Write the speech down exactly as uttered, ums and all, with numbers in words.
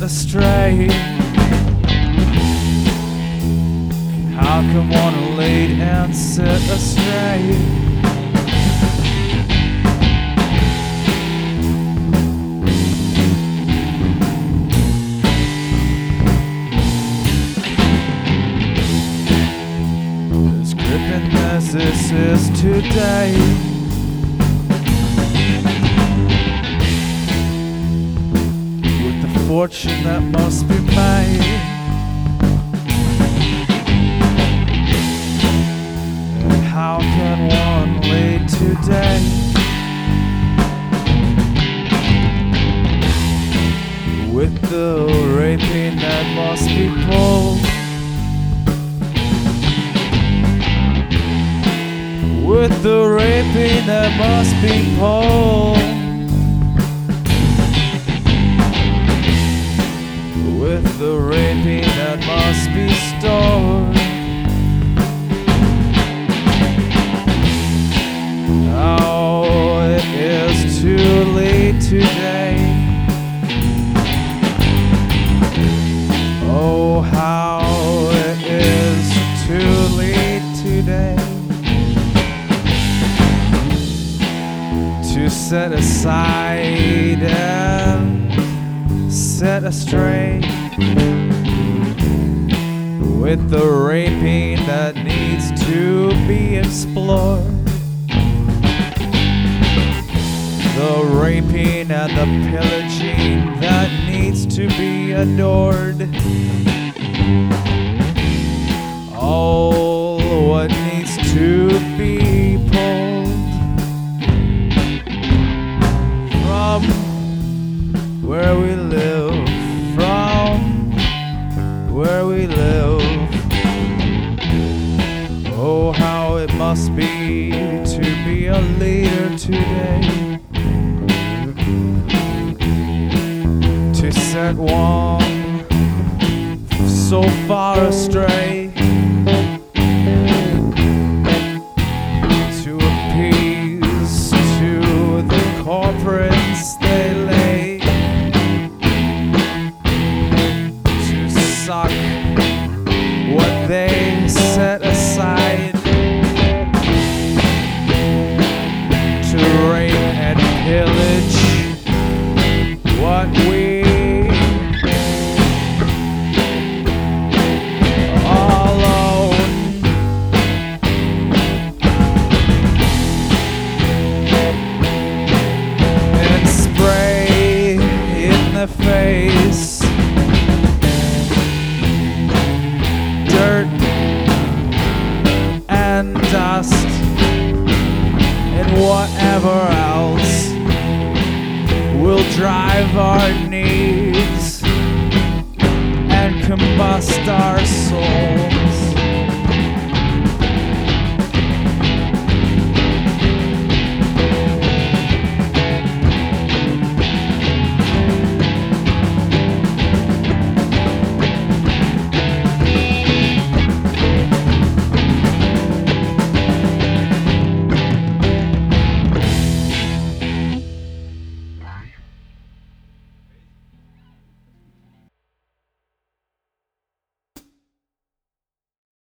astray. How can one lead and set astray? As gripping as this is today, with the fortune that must be made, and how can one lead today? With the raping that must be pulled, with the raping that must be pulled, with the raping that must be stored. Oh, it is too late today. Oh, how it is too late today to set aside and set astray, with the raping that needs to be explored, the raping and the pillaging that needs to be adored. All what needs to be pulled from where we live, from where we live. Oh, how it must be to be a leader today, to set one so far astray, to appease to the corporates they lay, to suck what they set aside, to rape and pillage what we all own. And spray in the face dirt and dust and whatever else will drive our needs and combust our soul.